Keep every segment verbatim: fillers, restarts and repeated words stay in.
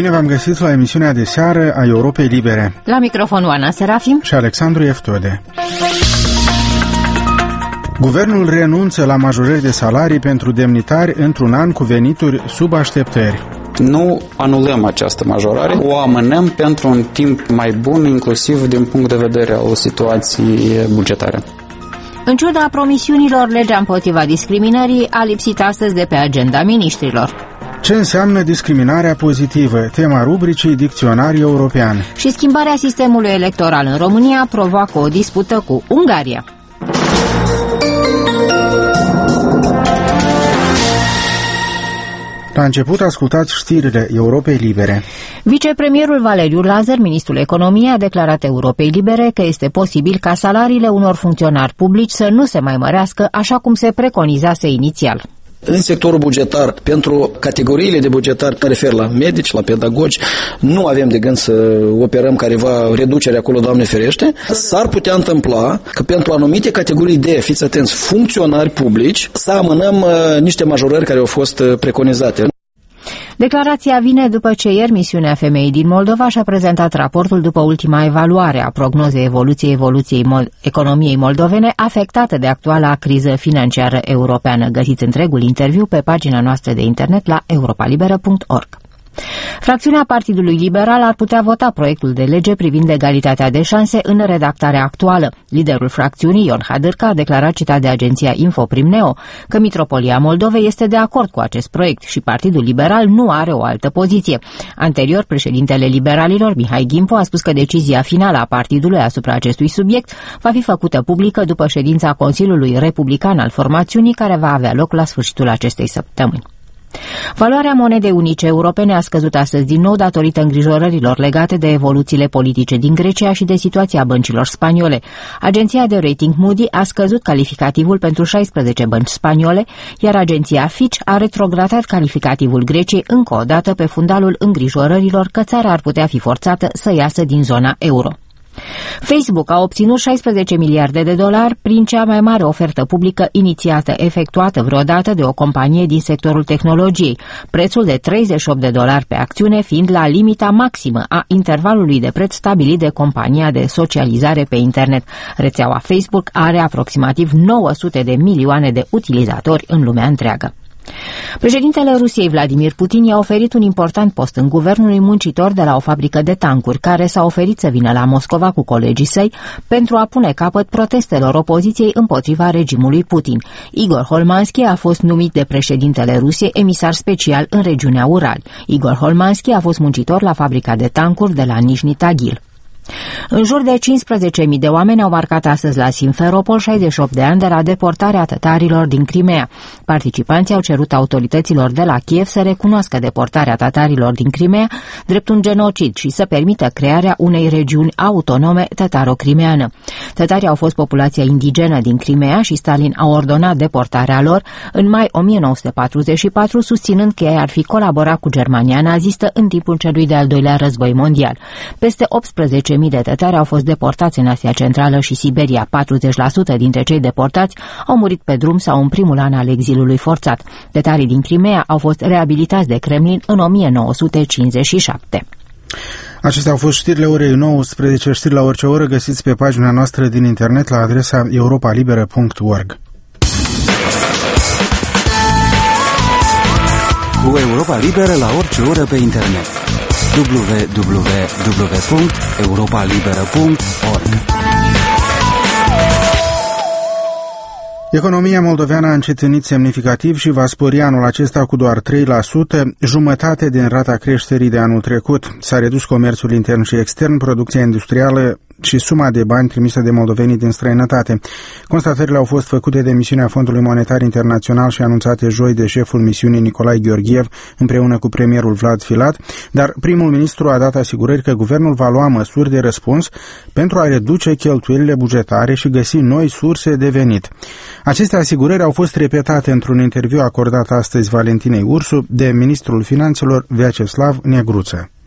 Bine v-am găsit la emisiunea de seară a Europei Libere. La microfon Oana Serafim și Alexandru Eftode. Guvernul renunță la majorări de salarii pentru demnitari într-un an cu venituri sub așteptări. Nu anulăm această majorare, o amânăm pentru un timp mai bun, inclusiv din punct de vedere al situației bugetare. În ciuda promisiunilor, legea împotriva discriminării a lipsit astăzi de pe agenda miniștrilor. Ce înseamnă discriminarea pozitivă? Tema rubricii Dicționar European. Și schimbarea sistemului electoral în România provoacă o dispută cu Ungaria. La început ascultați știrile Europei Libere. Vicepremierul Valeriu Lazar, ministrul economiei, a declarat Europei Libere că este posibil ca salariile unor funcționari publici să nu se mai mărească așa cum se preconizase inițial. În sectorul bugetar, pentru categoriile de bugetari, mă refer la medici, la pedagogi, nu avem de gând să operăm careva reducere acolo, Doamne ferește. S-ar putea întâmpla că pentru anumite categorii de, fiți atenți, funcționari publici, să amânăm uh, niște majorări care au fost uh, preconizate. Declarația vine după ce ieri misiunea femeii din Moldova și-a prezentat raportul după ultima evaluare a prognozei evoluției evoluției mol- economiei moldovene afectată de actuala criză financiară europeană. Găsiți întregul interviu pe pagina noastră de internet la europa liberă punct org. Fracțiunea Partidului Liberal ar putea vota proiectul de lege privind egalitatea de șanse în redactarea actuală. Liderul fracțiunii, Ion Hadârcă, a declarat, citat de agenția Infoprim-Neo, că Mitropolia Moldovei este de acord cu acest proiect și Partidul Liberal nu are o altă poziție. Anterior, președintele liberalilor, Mihai Gimpo, a spus că decizia finală a partidului asupra acestui subiect va fi făcută publică după ședința Consiliului Republican al formațiunii, care va avea loc la sfârșitul acestei săptămâni. Valoarea monedei unice europene a scăzut astăzi din nou datorită îngrijorărilor legate de evoluțiile politice din Grecia și de situația băncilor spaniole. Agenția de rating Moody a scăzut calificativul pentru șaisprezece bănci spaniole, iar agenția Fitch a retrogradat calificativul Greciei încă o dată pe fundalul îngrijorărilor că țara ar putea fi forțată să iasă din zona euro. Facebook a obținut șaisprezece miliarde de dolari prin cea mai mare ofertă publică inițiată, efectuată vreodată de o companie din sectorul tehnologiei, prețul de treizeci și opt de dolari pe acțiune fiind la limita maximă a intervalului de preț stabilit de compania de socializare pe internet. Rețeaua Facebook are aproximativ nouă sute de milioane de utilizatori în lumea întreagă. Președintele Rusiei, Vladimir Putin, i-a oferit un important post în guvernul unui muncitor de la o fabrică de tancuri, care s-a oferit să vină la Moscova cu colegii săi pentru a pune capăt protestelor opoziției împotriva regimului Putin. Igor Holmanski a fost numit de președintele Rusiei emisar special în regiunea Ural. Igor Holmanski a fost muncitor la fabrica de tancuri de la Nijni Tagil. În jur de cincisprezece mii de oameni au marcat astăzi la Simferopol șaizeci și opt de ani de la deportarea tatarilor din Crimea. Participanții au cerut autorităților de la Kiev să recunoască deportarea tatarilor din Crimea drept un genocid și să permită crearea unei regiuni autonome tataro-crimeană. Tatarii au fost populația indigenă din Crimea și Stalin a ordonat deportarea lor în mai o mie nouă sute patruzeci și patru, susținând că ei ar fi colaborat cu Germania nazistă în timpul celui de-al doilea război mondial. Peste optsprezece mii de tătari au fost deportați în Asia Centrală și Siberia. patruzeci la sută dintre cei deportați au murit pe drum sau în primul an al exilului forțat. Tătarii din Crimea au fost reabilitați de Kremlin în o mie nouă sute cincizeci și șapte. Acestea au fost știrile orei nouăsprezece, știri la orice oră, găsiți pe pagina noastră din internet la adresa europa liberă punct org. Cu Europa Liberă la orice oră pe internet. w w w punct europa liberă punct org. Economia moldoveană a încetinit semnificativ și va spori anul acesta cu doar trei la sută, jumătate din rata creșterii de anul trecut. S-a redus comerțul intern și extern, producția industrială și suma de bani trimisă de moldovenii din străinătate. Constatările au fost făcute de misiunea Fondului Monetar Internațional și anunțate joi de șeful misiunii Nicolae Gheorghiev împreună cu premierul Vlad Filat, dar primul ministru a dat asigurări că guvernul va lua măsuri de răspuns pentru a reduce cheltuielile bugetare și găsi noi surse de venit. Aceste asigurări au fost repetate într-un interviu acordat astăzi Valentinei Ursu de ministrul finanțelor Vyacheslav Negruță.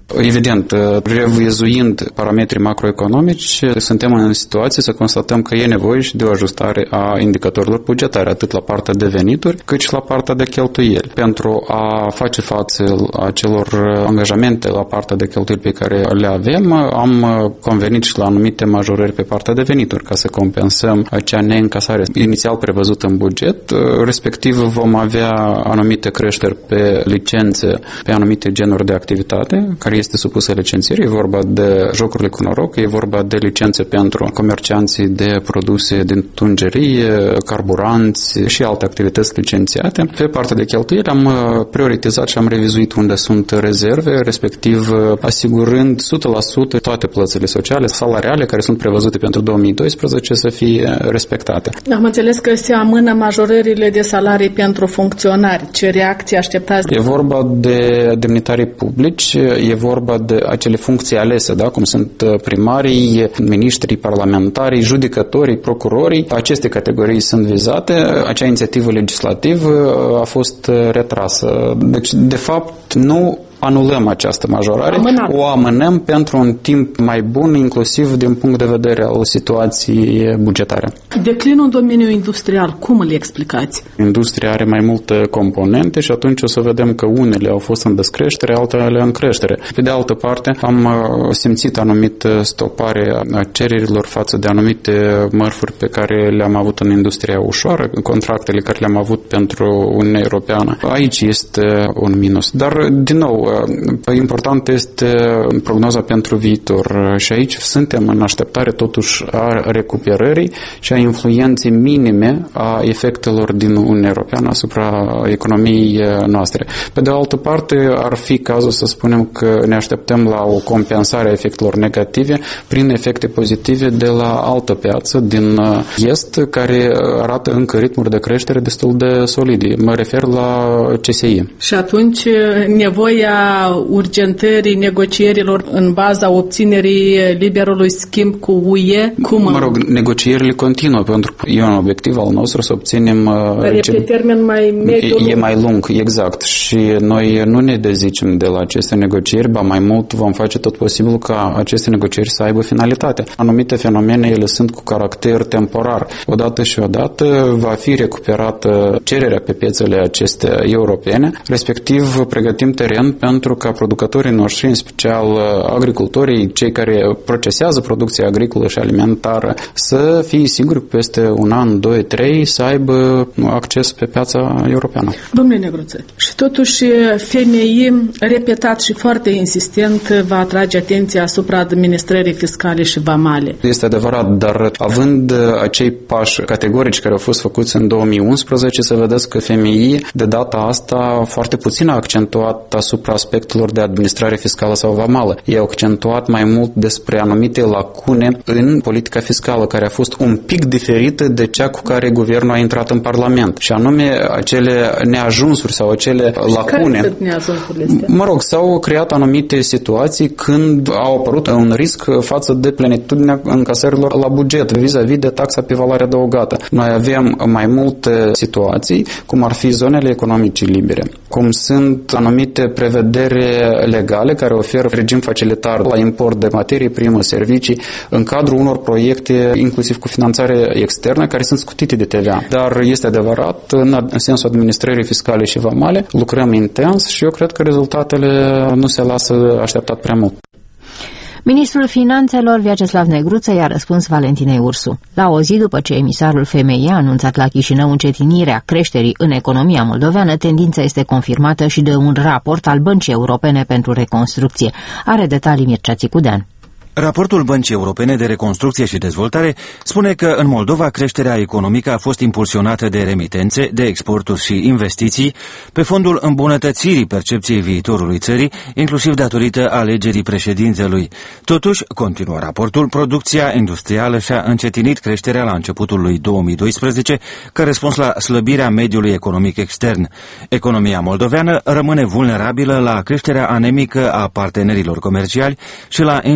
Evident, revizuind parametrii macroeconomici, suntem în situație să constatăm că e nevoie și de o ajustare a indicatorilor bugetare, atât la partea de venituri, cât și la partea de cheltuieli. Pentru a face față acelor angajamente la partea de cheltuieli pe care le avem, am convenit și la anumite majorări pe partea de venituri, ca să compensăm acea neîncasare inițial prevăzută în buget, respectiv vom avea anumite creșteri pe licențe, pe anumite genuri de activitate, care este supusă licențierii. E vorba de jocurile cu noroc, e vorba de licențe pentru comercianții de produse din tungerie, carburanți și alte activități licențiate. Pe partea de cheltuieli am prioritizat și am revizuit unde sunt rezerve, respectiv asigurând o sută la sută toate plățile sociale, salariale care sunt prevăzute pentru două mii doisprezece să fie respectate. Am înțeles că se amână majorările de salarii pentru funcționari. Ce reacție așteptați? E vorba de demnitarii publici, e vorba de acele funcții alese, da? Cum sunt primarii, miniștrii, parlamentarii, judecătorii, procurorii. Aceste categorii sunt vizate. Acea inițiativă legislativă a fost retrasă. Deci, de fapt, nu anulăm această majorare, Amânat. o amânăm pentru un timp mai bun, inclusiv din punct de vedere al situației bugetare. Declinul în domeniul industrial, cum îl explicați? Industria are mai multe componente și atunci o să vedem că unele au fost în descreștere, altele în creștere. Pe de altă parte, am simțit anumită stopare a cererilor față de anumite mărfuri pe care le-am avut în industria ușoară, contractele care le-am avut pentru Uniunea Europeană. Aici este un minus. Dar, din nou, important este prognoza pentru viitor și aici suntem în așteptare totuși a recuperării și a influenței minime a efectelor din Uniunea Europeană asupra economiei noastre. Pe de altă parte, ar fi cazul să spunem că ne așteptăm la o compensare a efectelor negative prin efecte pozitive de la altă piață din Est, care arată încă ritmuri de creștere destul de solide. Mă refer la C S I. Și atunci nevoia urgentării negocierilor în baza obținerii liberului schimb cu U E? Cum? Mă rog, negocierile continuă, pentru că e un obiectiv al nostru să obținem... Dar e pe termen mai mediu? E mai lung, exact. Și noi nu ne dezicem de la aceste negocieri, ba mai mult vom face tot posibilul ca aceste negocieri să aibă finalitate. Anumite fenomene, ele sunt cu caracter temporar. Odată și odată va fi recuperată cererea pe piețele acestea europene, respectiv pregătim teren pentru ca producătorii noștri, în special agricultorii, cei care procesează producția agricolă și alimentară, să fie siguri că peste un an, doi, trei, să aibă acces pe piața europeană. Domnule Negruță, și totuși F M I, repetat și foarte insistent, va atrage atenția asupra administrării fiscale și vamale. Este adevărat, dar având acei pași categorici care au fost făcuți în două mii unsprezece, să vedeți că F M I de data asta foarte puțin a accentuat asupra aspectelor de administrare fiscală sau vamală. Ei au accentuat mai mult despre anumite lacune în politica fiscală, care a fost un pic diferită de cea cu care guvernul a intrat în Parlament. Și anume acele neajunsuri sau acele lacune. Care sunt neajunsurile astea? Mă rog, s-au creat anumite situații când au apărut un risc față de plenitudinea încasărilor la buget vis-a-vis de taxa pe valoare adăugată. Noi avem mai multe situații, cum ar fi zonele economice libere, cum sunt anumite prevederi legale care oferă regim facilitar la import de materii primă, servicii, în cadrul unor proiecte, inclusiv cu finanțare externă, care sunt scutite de T V A. Dar este adevărat, în sensul administrării fiscale și vamale, lucrăm intens și eu cred că rezultatele nu se lasă așteptat prea mult. Ministrul Finanțelor Vyacheslav Negruță i-a răspuns Valentinei Ursu. La o zi după ce emisarul F M I a anunțat la Chișinău încetinirea creșterii în economia moldoveană, tendința este confirmată și de un raport al Băncii Europene pentru Reconstrucție. Are detalii Mircea Țicudean. Raportul Băncii Europene de Reconstrucție și Dezvoltare spune că în Moldova creșterea economică a fost impulsionată de remitențe, de exporturi și investiții, pe fondul îmbunătățirii percepției viitorului țării, inclusiv datorită alegerii președintelui. Totuși, continuă raportul, producția industrială și-a încetinit creșterea la începutul lui două mii doisprezece, ca răspuns la slăbirea mediului economic extern. Economia moldoveană rămâne vulnerabilă la creșterea anemică a partenerilor comerciali și la incertitudine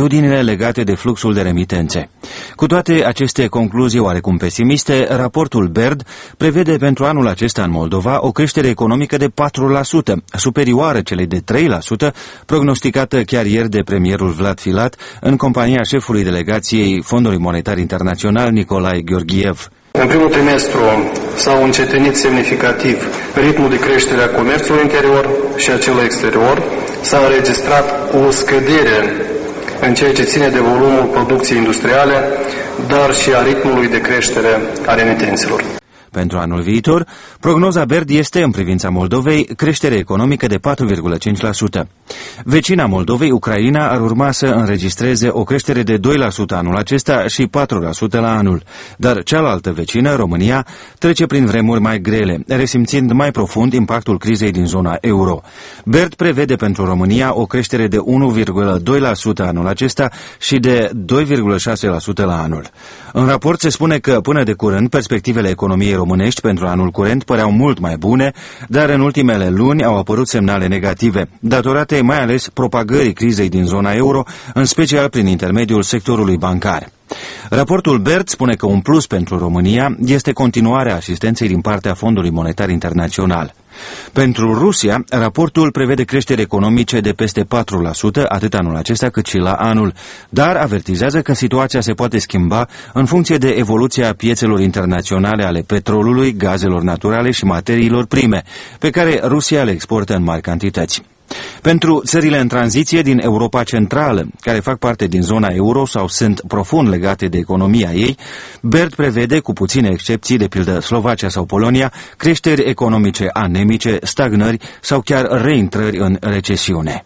incertitudinile legate de fluxul de remitențe. Cu toate aceste concluzii oarecum pesimiste, raportul BERD prevede pentru anul acesta în Moldova o creștere economică de patru la sută, superioară celei de trei la sută, prognosticată chiar ieri de premierul Vlad Filat în compania șefului delegației Fondului Monetar Internațional Nicolae Gheorghiev. În primul trimestru s-au încetinit semnificativ ritmul de creștere a comerțului interior și a celui exterior. S-a înregistrat o scădere în ceea ce ține de volumul producției industriale, dar și a ritmului de creștere a remitențelor. Pentru anul viitor, prognoza BERD este, în privința Moldovei, creștere economică de patru virgulă cinci la sută. Vecina Moldovei, Ucraina, ar urma să înregistreze o creștere de doi la sută anul acesta și patru la sută la anul. Dar cealaltă vecină, România, trece prin vremuri mai grele, resimțind mai profund impactul crizei din zona euro. BERD prevede pentru România o creștere de unu virgulă doi la sută anul acesta și de doi virgulă șase la sută la anul. În raport se spune că, până de curând, perspectivele economiei românești pentru anul curent păreau mult mai bune, dar în ultimele luni au apărut semnale negative, datorate mai ales propagării crizei din zona euro, în special prin intermediul sectorului bancar. Raportul BERD spune că un plus pentru România este continuarea asistenței din partea Fondului Monetar Internațional. Pentru Rusia, raportul prevede creșteri economice de peste patru la sută, atât anul acesta cât și la anul, dar avertizează că situația se poate schimba în funcție de evoluția piețelor internaționale ale petrolului, gazelor naturale și materiilor prime, pe care Rusia le exportă în mari cantități. Pentru țările în tranziție din Europa Centrală, care fac parte din zona euro sau sunt profund legate de economia ei, BERD prevede, cu puține excepții, de pildă Slovacia sau Polonia, creșteri economice anemice, stagnări sau chiar reintrări în recesiune.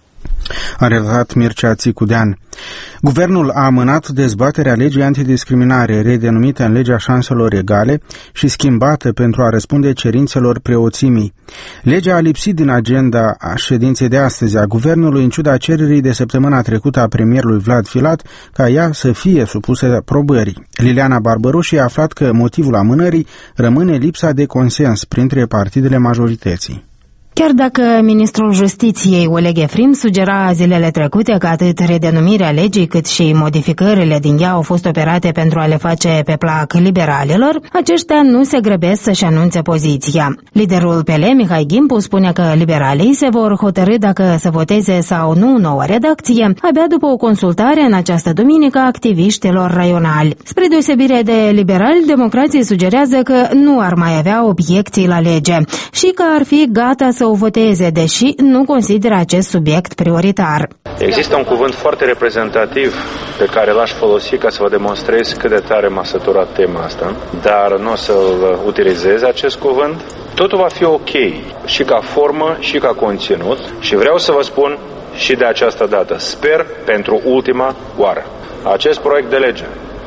A relatat Mircea Țicudean. Guvernul a amânat dezbaterea legii antidiscriminare, redenumită în legea șanselor egale și schimbată pentru a răspunde cerințelor preoțimii. Legea a lipsit din agenda a ședinței de astăzi a guvernului, în ciuda cererii de săptămâna trecută a premierului Vlad Filat ca ea să fie supusă aprobării. Liliana Barbaroși a aflat că motivul amânării rămâne lipsa de consens printre partidele majorității. Chiar dacă ministrul Justiției Oleg Efrim sugera zilele trecute că atât redenumirea legii cât și modificările din ea au fost operate pentru a le face pe plac liberalilor, aceștia nu se grăbesc să-și anunțe poziția. Liderul P L, Mihai Gimpu, spune că liberalii se vor hotărî dacă să voteze sau nu noua redacție abia după o consultare în această duminică a activiștilor raionali. Spre deosebire de liberali, democrații sugerează că nu ar mai avea obiecții la lege și că ar fi gata să o voteze, deși nu consideră acest subiect prioritar. Există un cuvânt foarte reprezentativ pe care l-aș folosi ca să vă demonstrez cât de tare m-a săturat tema asta, dar nu o să-l utilizez acest cuvânt. Totul va fi ok, și ca formă, și ca conținut, și vreau să vă spun și de această dată, sper pentru ultima oară. Acest proiect de lege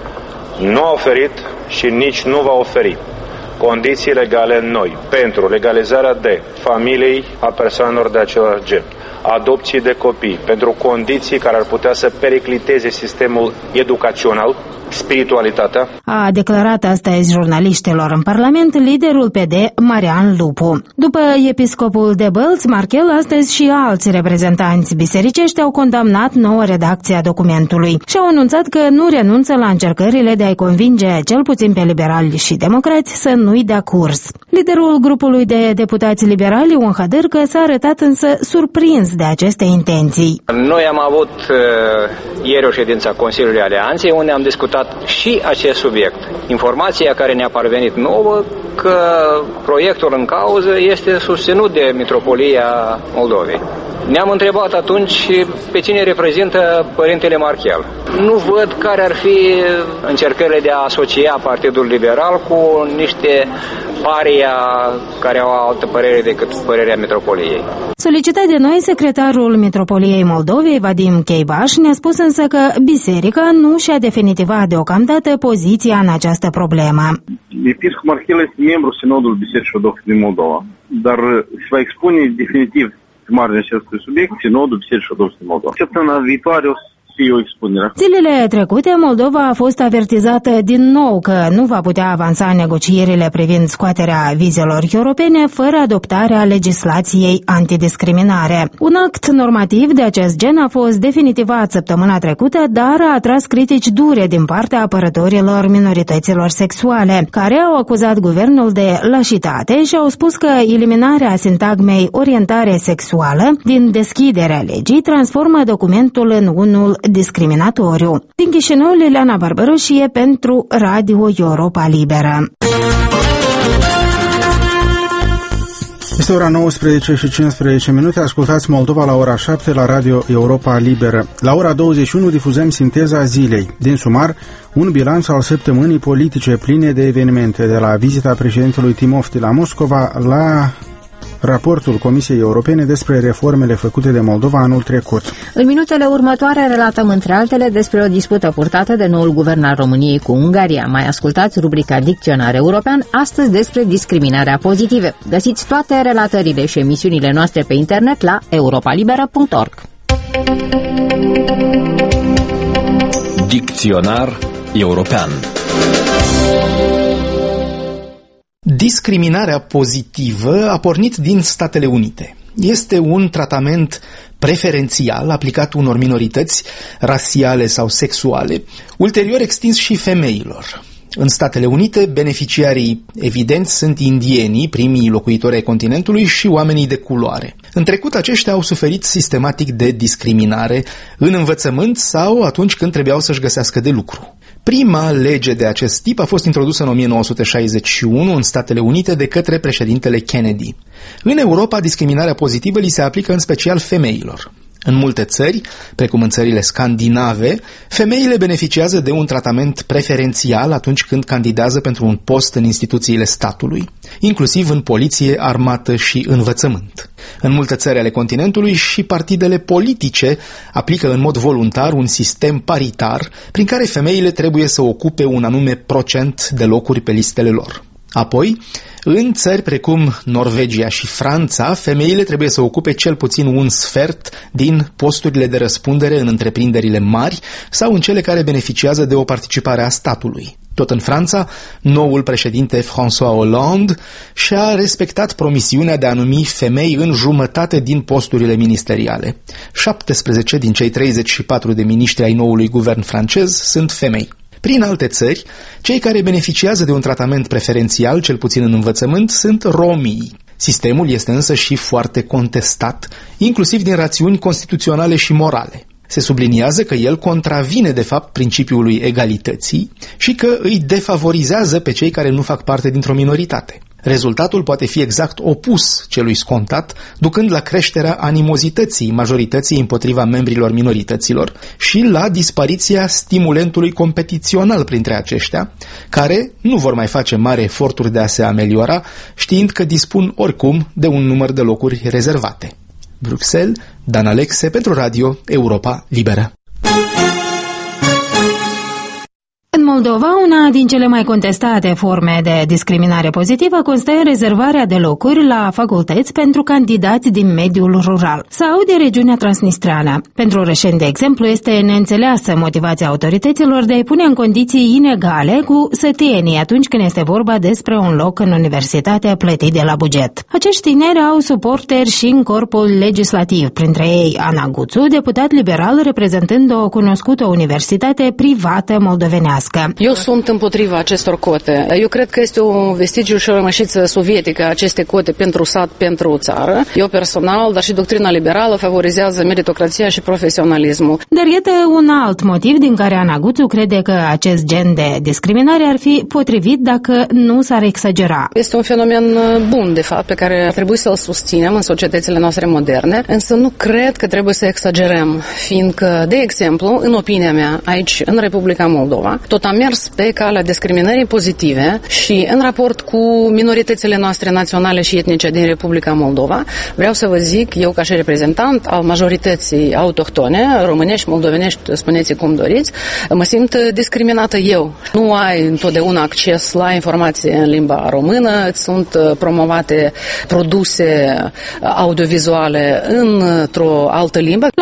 nu a oferit și nici nu va oferi condiții legale noi pentru legalizarea de familii a persoanelor de același gen, adopții de copii, pentru condiții care ar putea să pericliteze sistemul educațional, spiritualitatea. A declarat astăzi jurnaliștilor în Parlament liderul P D, Marian Lupu. După episcopul de Bălți, Marchel, astăzi și alți reprezentanți bisericești au condamnat noua redacție a documentului și au anunțat că nu renunță la încercările de a-i convinge cel puțin pe liberali și democrați să nu-i dea curs. Liderul grupului de deputați liberali, Ion Hadârcă, s-a arătat însă surprins de aceste intenții. Noi am avut uh, ieri o ședință a Consiliului Alianței unde am discutat și acest subiect. Informația care ne-a parvenit nouă că proiectul în cauză este susținut de Mitropolia Moldovei. Ne-am întrebat atunci pe cine reprezintă părintele Marchel. Nu văd care ar fi încercările de a asocia Partidul Liberal cu niște paria care au altă părere decât părerea Mitropoliei. Solicitat de noi, secretarul Mitropoliei Moldovei, Vadim Cheibaș, ne-a spus însă că biserica nu și-a definitivat deocamdată poziția în această problemă. Episcop Marchel este membru Sinodului Bisericii Ortodoxe din Moldova, dar se va expune definitiv pe marginea acestui subiect Sinodul Bisericii Ortodoxe din Moldova. Săptămâna viitoare o fie o expunere. Zilele trecute, Moldova a fost avertizată din nou că nu va putea avansa negocierile privind scoaterea vizelor europene fără adoptarea legislației antidiscriminare. Un act normativ de acest gen a fost definitivat săptămâna trecută, dar a atras critici dure din partea apărătorilor minorităților sexuale, care au acuzat guvernul de lașitate și au spus că eliminarea sintagmei orientare sexuală din deschiderea legii transformă documentul în unul discriminatoriu. Din Chișinău, Liliana Barbaroșie pentru Radio Europa Liberă. Este ora nouăsprezece și cincisprezece minute, ascultați Moldova la ora șapte la Radio Europa Liberă. La ora douăzeci și unu difuzăm sinteza zilei. Din sumar, un bilanț al săptămânii politice pline de evenimente, de la vizita președintelui Timofti la Moscova la raportul Comisiei Europene despre reformele făcute de Moldova anul trecut. În minutele următoare relatăm între altele despre o dispută purtată de noul guvern al României cu Ungaria. Mai ascultați rubrica Dicționar European, astăzi despre discriminarea pozitivă. Găsiți toate relatările și emisiunile noastre pe internet la europa liberă punct org. Dicționar European. Discriminarea pozitivă a pornit din Statele Unite. Este un tratament preferențial aplicat unor minorități rasiale sau sexuale, ulterior extins și femeilor. În Statele Unite, beneficiarii evidenți sunt indienii, primii locuitori ai continentului, și oamenii de culoare. În trecut, aceștia au suferit sistematic de discriminare în învățământ sau atunci când trebuiau să-și găsească de lucru. Prima lege de acest tip a fost introdusă în o mie nouă sute șaizeci și unu în Statele Unite de către președintele Kennedy. În Europa, discriminarea pozitivă li se aplică în special femeilor. În multe țări, precum în țările scandinave, femeile beneficiază de un tratament preferențial atunci când candidează pentru un post în instituțiile statului, inclusiv în poliție, armată și învățământ. În multe țări ale continentului și partidele politice aplică în mod voluntar un sistem paritar prin care femeile trebuie să ocupe un anume procent de locuri pe listele lor. Apoi, în țări precum Norvegia și Franța, femeile trebuie să ocupe cel puțin un sfert din posturile de răspundere în întreprinderile mari sau în cele care beneficiază de o participare a statului. Tot în Franța, noul președinte François Hollande și-a respectat promisiunea de a numi femei în jumătate din posturile ministeriale. șaptesprezece din cei treizeci și patru de miniștri ai noului guvern francez sunt femei. Prin alte țări, cei care beneficiază de un tratament preferențial, cel puțin în învățământ, sunt romii. Sistemul este însă și foarte contestat, inclusiv din rațiuni constituționale și morale. Se subliniază că el contravine de fapt principiului egalității și că îi defavorizează pe cei care nu fac parte dintr-o minoritate. Rezultatul poate fi exact opus celui scontat, ducând la creșterea animozității majorității împotriva membrilor minorităților și la dispariția stimulentului competițional printre aceștia, care nu vor mai face mari eforturi de a se ameliora, știind că dispun oricum de un număr de locuri rezervate. Bruxelles, Dan Alexe pentru Radio Europa Liberă. În Moldova, una din cele mai contestate forme de discriminare pozitivă constă în rezervarea de locuri la facultăți pentru candidați din mediul rural sau de regiunea transnistreană. Pentru orășeni, de exemplu, este neînțeleasă motivația autorităților de a-i pune în condiții inegale cu sătenii atunci când este vorba despre un loc în universitate plătit de la buget. Acești tineri au suporteri și în corpul legislativ, printre ei Ana Guțu, deputat liberal reprezentând o cunoscută universitate privată moldovenească. Eu sunt împotriva acestor cote. Eu cred că este un vestigiu și o rămășiță sovietică aceste cote pentru sat, pentru țară. Eu personal, dar și doctrina liberală favorizează meritocrația și profesionalismul. Dar iată un alt motiv din care Ana Guțu crede că acest gen de discriminare ar fi potrivit dacă nu s-ar exagera. Este un fenomen bun, de fapt, pe care ar trebui să-l susținem în societățile noastre moderne, însă nu cred că trebuie să exagerăm, fiindcă, de exemplu, în opinia mea, aici, în Republica Moldova, tot am mers pe calea discriminării pozitive și în raport cu minoritățile noastre naționale și etnice din Republica Moldova, vreau să vă zic, eu ca și reprezentant al majorității autohtone, românești, moldovenești, spuneți cum doriți, mă simt discriminată eu. Nu ai întotdeauna acces la informații în limba română, sunt promovate produse audiovizuale într-o altă limbă. La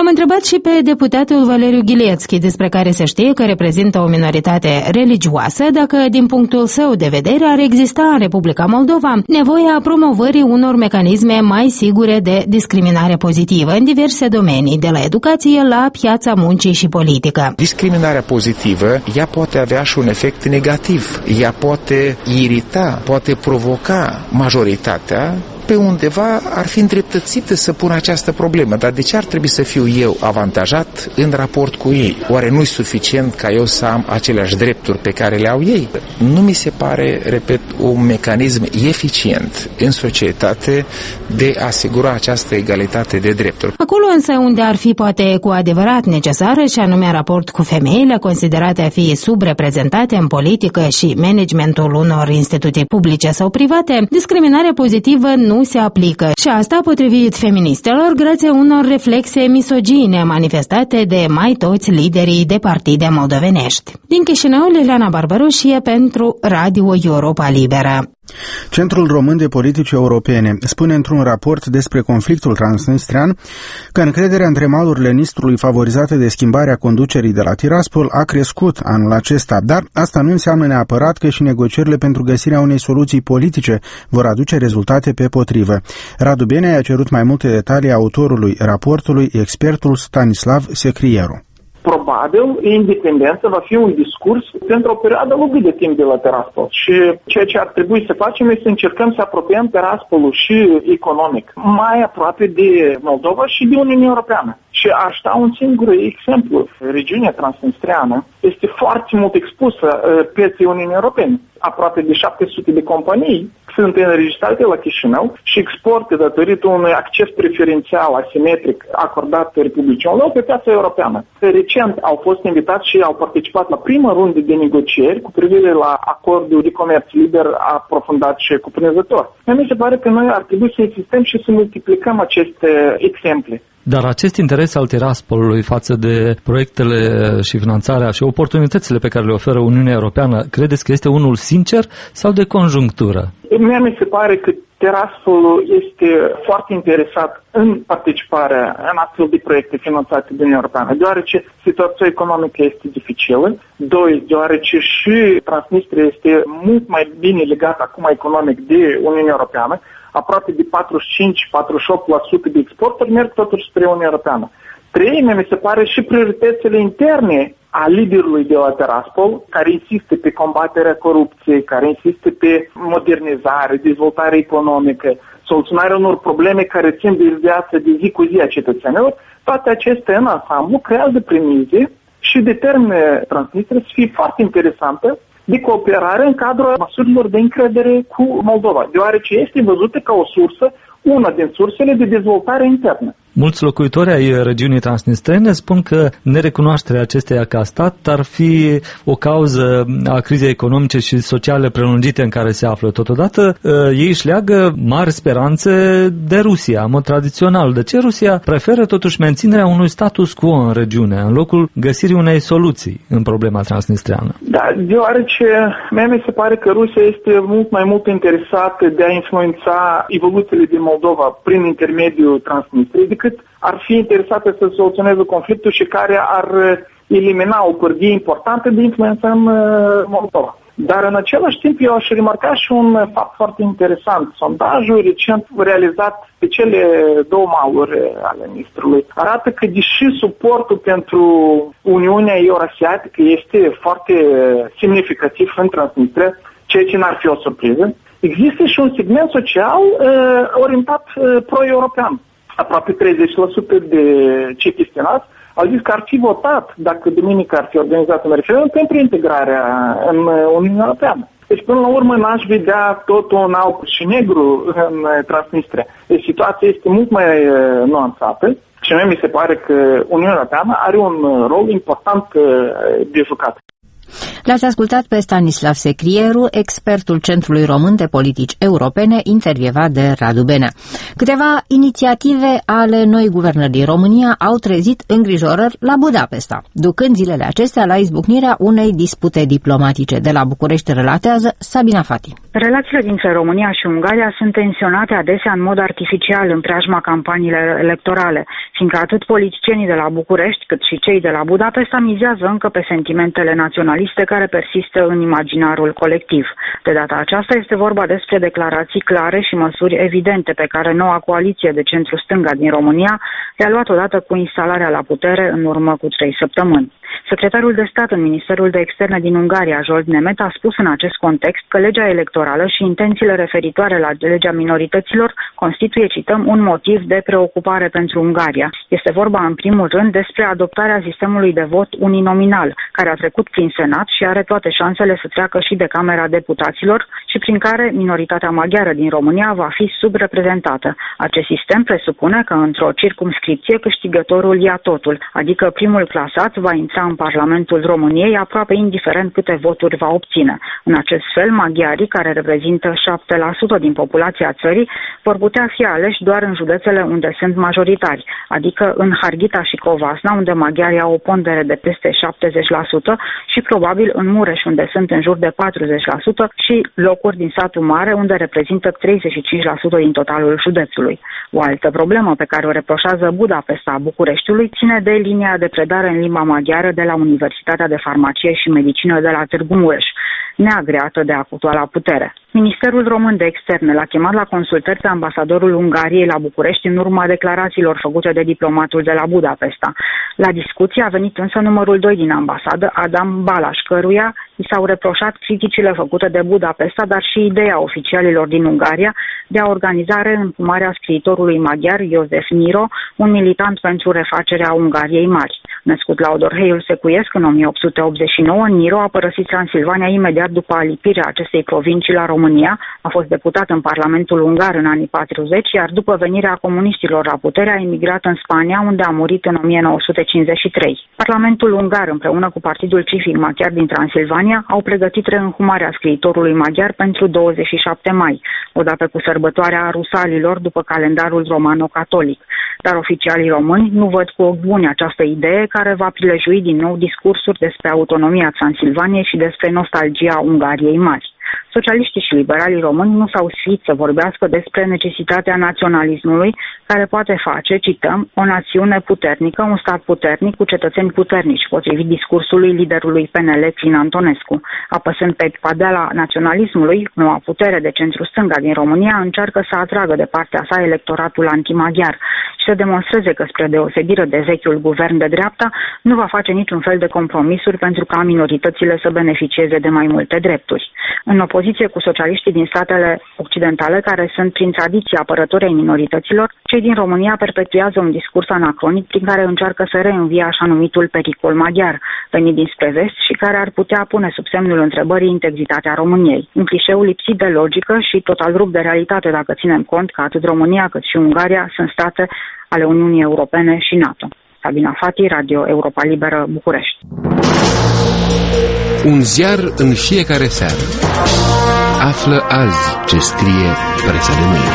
L-am întrebat și pe deputatul Valeriu Ghilețchi, despre care se știe că reprezintă o minoritate religioasă, dacă din punctul său de vedere ar exista în Republica Moldova nevoia promovării unor mecanisme mai sigure de discriminare pozitivă în diverse domenii, de la educație la piața muncii și politică. Discriminarea pozitivă, ea poate avea și un efect negativ. Ea poate irita, poate provoca majoritatea. Pe undeva ar fi îndreptățită să pună această problemă, dar de ce ar trebui să fiu eu avantajat în raport cu ei? Oare nu-i suficient ca eu să am aceleași drepturi pe care le au ei? Nu mi se pare, repet, un mecanism eficient în societate de a asigura această egalitate de drepturi. Acolo însă unde ar fi poate cu adevărat necesară, și anume raport cu femeile considerate a fi subreprezentate în politică și managementul unor instituții publice sau private, discriminarea pozitivă nu se aplică și asta, potrivit feministelor, grație unor reflexe misogine manifestate de mai toți liderii de partide moldovenești. Din Chișinău, Liliana Barbaroșie pentru Radio Europa Liberă. Centrul Român de Politici Europene spune într-un raport despre conflictul transnistrian că încrederea între malurile Nistrului favorizate de schimbarea conducerii de la Tiraspol a crescut anul acesta, dar asta nu înseamnă neapărat că și negocierile pentru găsirea unei soluții politice vor aduce rezultate pe potrivă. Radu Benea a cerut mai multe detalii autorului raportului, expertul Stanislav Secrieru. Probabil, independența va fi un discurs pentru o perioadă lungă de timp de la Tiraspol și ceea ce ar trebui să facem este să încercăm să apropiem Tiraspolul și economic mai aproape de Moldova și de Uniunea Europeană. Și aș da un singur exemplu. Regiunea transnistriană este foarte mult expusă pieței Uniunii Europene. Aproape de șapte sute de companii sunt înregistrate la Chișinău și exportă datorită unui acces preferențial asimetric acordat Republicii Moldova pe piața europeană. Recent au fost invitați și au participat la prima rundă de negocieri cu privire la acordul de comerț liber aprofundat și cuprinzător. Mi se pare că noi ar trebui să insistăm și să multiplicăm aceste exemple. Dar acest interes al Tiraspolului față de proiectele și finanțarea și oportunitățile pe care le oferă Uniunea Europeană, credeți că este unul sincer sau de conjunctură? Mie mi se pare că Tiraspolul este foarte interesat în participarea în astfel de proiecte finanțate de Uniunea Europeană, deoarece situația economică este dificilă, doi, deoarece și Transnistria este mult mai bine legată acum economic de Uniunea Europeană, aproape de patruzeci și cinci - patruzeci și opt la sută de exporturi merg totuși spre Uniunea Europeană. Trei, mi se pare și prioritățile interne a liderului de la Tiraspol, care insistă pe combaterea corupției, care insistă pe modernizare, dezvoltare economică, soluționarea unor probleme care țin de viața de zi cu zi a cetățenilor, toate acestea în ansamblu creează premize și determină Transnistria să fie foarte interesantă de cooperare în cadrul măsurilor de încredere cu Moldova, deoarece este văzută ca o sursă, una din sursele de dezvoltare internă. Mulți locuitori ai regiunii transnistrene spun că nerecunoașterea acesteia ca stat ar fi o cauză a crizei economice și sociale prelungite în care se află. Totodată, ei își leagă mari speranțe de Rusia, în mod tradițional. De ce Rusia preferă totuși menținerea unui status quo în regiune, în locul găsirii unei soluții în problema transnistreană? Da, deoarece mie mi se pare că Rusia este mult mai mult interesată de a influența evoluțiile din Moldova prin intermediul Transnistriei, cât ar fi interesată să soluționeze conflictul și care ar elimina o pârghie importantă de influență în Moldova. Dar în același timp eu aș remarca și un fapt foarte interesant. Sondajul recent realizat pe cele două maluri ale Nistrului arată că deși suportul pentru Uniunea Eurasiatică este foarte semnificativ în Transnistria, ceea ce n-ar fi o surpriză, există și un segment social uh, orientat uh, pro-european. Aproape treizeci la sută de cei chestionați au zis că ar fi votat dacă duminică ar fi organizat un referendum pentru integrarea în Uniunea Europeană. Deci, până la urmă, n-aș vedea totul în alb și negru în Transnistria. Deci, situația este mult mai nuanțată și mie mi se pare că Uniunea Europeană are un rol important de jucat. L-ați ascultat pe Stanislav Secrieru, expertul Centrului Român de Politici Europene, intervievat de Radu Benea. Câteva inițiative ale noi guvernări din România au trezit îngrijorări la Budapesta, ducând zilele acestea la izbucnirea unei dispute diplomatice. De la București relatează Sabina Fati. Relațiile dintre România și Ungaria sunt tensionate adesea în mod artificial în preajma campaniilor electorale, fiindcă atât politicienii de la București cât și cei de la Budapesta mizează încă pe sentimentele naționaliste care persistă în imaginarul colectiv. De data aceasta este vorba despre declarații clare și măsuri evidente pe care noua coaliție de centru-stânga din România le-a luat odată cu instalarea la putere în urmă cu trei săptămâni. Secretarul de stat în Ministerul de Externe din Ungaria, Zsolt Nemet, a spus în acest context că legea electorală și intențiile referitoare la legea minorităților constituie, cităm, un motiv de preocupare pentru Ungaria. Este vorba, în primul rând, despre adoptarea sistemului de vot uninominal, care a trecut prin Senat și are toate șansele să treacă și de Camera Deputaților și prin care minoritatea maghiară din România va fi subreprezentată. Acest sistem presupune că într-o circumscripție câștigătorul ia totul, adică primul clasat va intra în Parlamentul României aproape indiferent câte voturi va obține. În acest fel, maghiarii, care reprezintă șapte la sută din populația țării, vor putea fi aleși doar în județele unde sunt majoritari, adică în Harghita și Covasna, unde maghiarii au o pondere de peste șaptezeci la sută și probabil în Mureș, unde sunt în jur de patruzeci la sută și locuri din satul mare, unde reprezintă treizeci și cinci la sută din totalul județului. O altă problemă pe care o reproșează Budapesta Bucureștiului ține de linia de predare în limba maghiară de la Universitatea de Farmacie și Medicină de la Târgu Mureș, neagreată de actuala putere. Ministerul Român de Externe l-a chemat la consultări pe ambasadorul Ungariei la București în urma declarațiilor făcute de diplomatul de la Budapesta. La discuție a venit însă numărul doi din ambasadă, Adam Balas, căruia i s-au reproșat criticile făcute de Budapesta, dar și ideea oficialilor din Ungaria de a organiza reînhumarea scriitorului maghiar Iosef Niro, un militant pentru refacerea Ungariei Mari. Născut la Odorheiul Secuiesc în o mie opt sute optzeci și nouă, Niro a părăsit Transilvania imediat după alipirea acestei provincii la România, a fost deputat în Parlamentul Ungar în anii patruzeci, iar după venirea comuniștilor la putere a emigrat în Spania, unde a murit în o mie nouă sute cincizeci și trei. Parlamentul Ungar, împreună cu Partidul Civic Maghiar din Transilvania, au pregătit reînhumarea scriitorului maghiar pentru douăzeci și șapte mai, odată cu sărbătoarea rusalilor după calendarul romano-catolic. Dar oficialii români nu văd cu ochi buni această idee, care va prilejui din nou discursuri despre autonomia Transilvaniei și despre nostalgia Ungariei Mari. Socialiștii și liberalii români nu s-au sfiit să vorbească despre necesitatea naționalismului, care poate face, cităm, o națiune puternică, un stat puternic cu cetățeni puternici, potrivit discursului liderului P N L, Crin Antonescu. Apăsând pe padeala naționalismului, noua putere de centru-stânga din România încearcă să atragă de partea sa electoratul antimaghiar și să demonstreze că, spre deosebire de vechiul guvern de dreapta, nu va face niciun fel de compromisuri pentru ca minoritățile să beneficieze de mai multe drepturi. În opoziție cu socialiștii din statele occidentale, care sunt prin tradiție apărători ai minorităților, cei din România perpetuează un discurs anacronic prin care încearcă să reînvie așa numitul pericol maghiar, venit dinspre vest și care ar putea pune sub semnul întrebării integritatea României. Un clișeu lipsit de logică și total rupt de realitate, dacă ținem cont că atât România cât și Ungaria sunt state ale Uniunii Europene și NATO. Sabina Fati, Radio Europa Liberă, București. Un ziar în fiecare seară. Află azi ce scrie presa de mâine.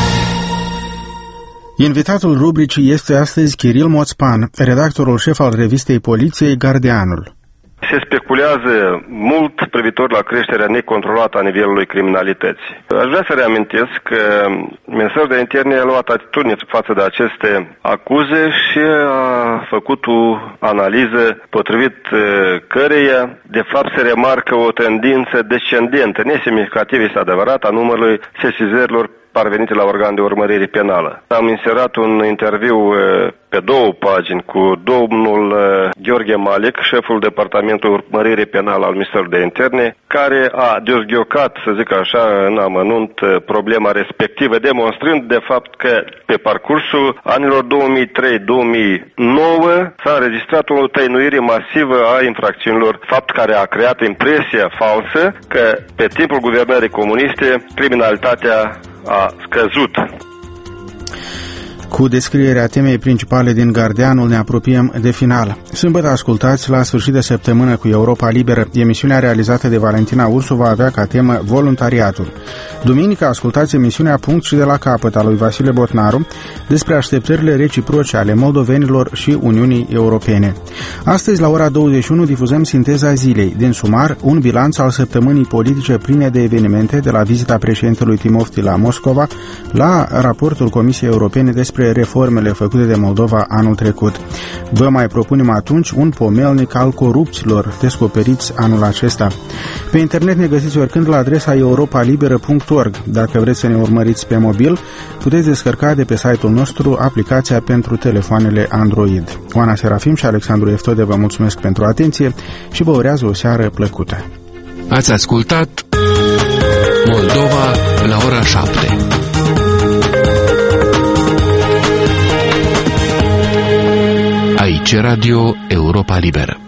Invitatul rubricii este astăzi Chiril Moțpan, redactorul șef al revistei Poliției Gardianul. Se speculează mult privitor la creșterea necontrolată a nivelului criminalității. Aș vrea să reamintesc că Ministerul de Interne a luat atitudine față de aceste acuze și a făcut o analiză potrivit căreia, de fapt, se remarcă o tendință descendentă, nesemnificativă, este adevărat, a numărului sesizărilor parvenite la organ de urmărire penală. Am inserat un interviu pe două pagini cu domnul Gheorghe Malec, șeful Departamentului Urmărire Penală al Ministerului de Interne, care a dezghiocat, să zic așa, în amănunt problema respectivă, demonstrând de fapt că pe parcursul anilor două mii trei două mii nouă s-a înregistrat o tăinuire masivă a infracțiunilor, fapt care a creat impresia falsă că pe timpul guvernării comuniste criminalitatea a scăzut. Cu descrierea temei principale din Gardianul ne apropiem de final. Sâmbătă ascultați la sfârșit de săptămână cu Europa Liberă. Emisiunea realizată de Valentina Ursu va avea ca temă voluntariatul. Duminică ascultați emisiunea Punct și de la capăt a lui Vasile Botnaru despre așteptările reciproce ale moldovenilor și Uniunii Europene. Astăzi la ora douăzeci și unu difuzăm sinteza zilei. Din sumar, un bilanț al săptămânii politice pline de evenimente de la vizita președintelui Timofti la Moscova la raportul Comisiei Europene despre reformele făcute de Moldova anul trecut. Vă mai propunem atunci un pomelnic al corupților descoperiți anul acesta. Pe internet ne găsiți oricând la adresa europa liberă punct org. Dacă vreți să ne urmăriți pe mobil, puteți descărca de pe site-ul nostru aplicația pentru telefoanele Android. Oana Serafim și Alexandru Eftode vă mulțumesc pentru atenție și vă urează o seară plăcută. Ați ascultat Moldova la ora șapte. Aici Radio Europa Liberă.